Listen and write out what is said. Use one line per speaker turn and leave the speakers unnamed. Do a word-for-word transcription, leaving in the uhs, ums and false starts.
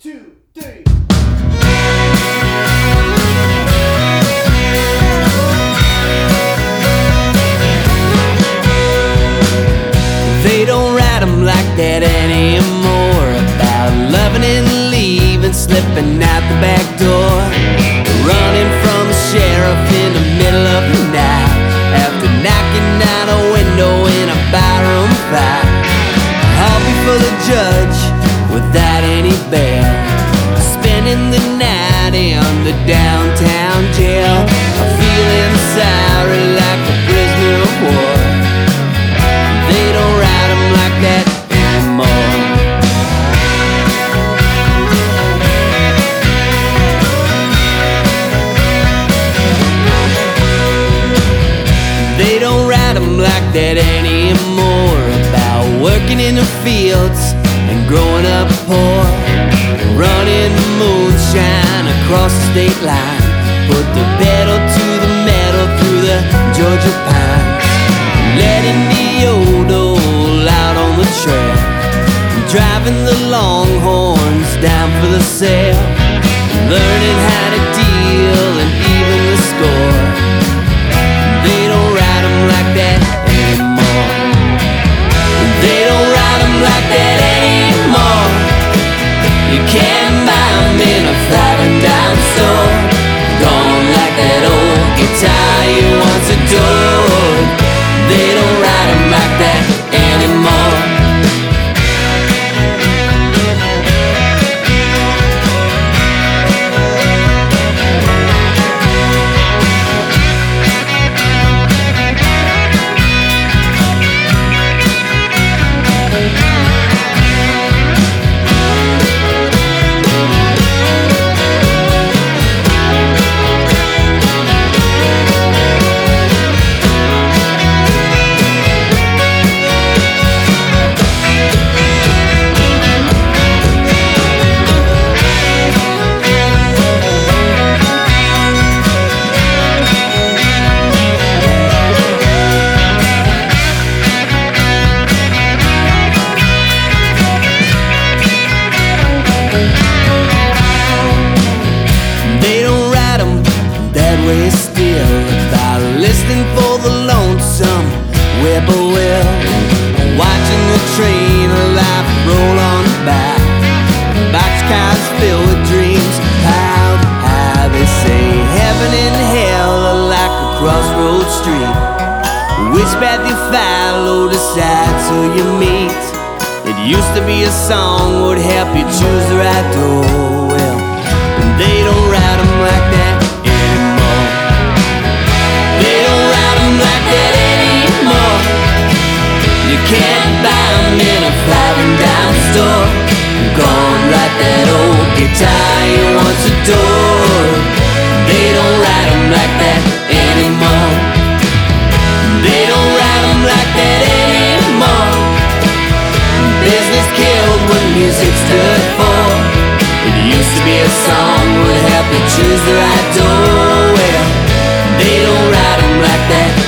two, three.
They don't write them like that anymore, about loving and leaving, slipping out the back door, running from the sheriff in the middle of the night, after knocking out a window in a barroom fight. All before the judge without any bail, spending the night in the downtown jail, feeling sorry like a prisoner of war. They don't write them like that anymore. They don't write them like that anymore, about working in the fields and growing up poor, running moonshine across the state line, put the pedal to the metal through the Georgia pines, letting the old old out on the trail, driving the Longhorns down for the sale, learning how to deal and even the score. They don't write them like that anymore. They don't write them like that anymore. You can't buy them in a five and dime store. Gone like that old guitar you once adored. They don't write them like that anymore. Way still, about listening for the lonesome whippoorwill, watching the train of life roll on by, boxcars filled with dreams piled high. They say heaven and hell are like a crossroad street. Which path you follow decides who you meet. It used to be a song would help you choose the right door. Well, they don't write them like that like that anymore. You can't buy them in a five and dime store. Gone like that old guitar you once adored. They don't write them like that anymore. They don't write them like that anymore. Business killed what music stood for. It used to be a song would help you choose the right door. Well, they don't write them like that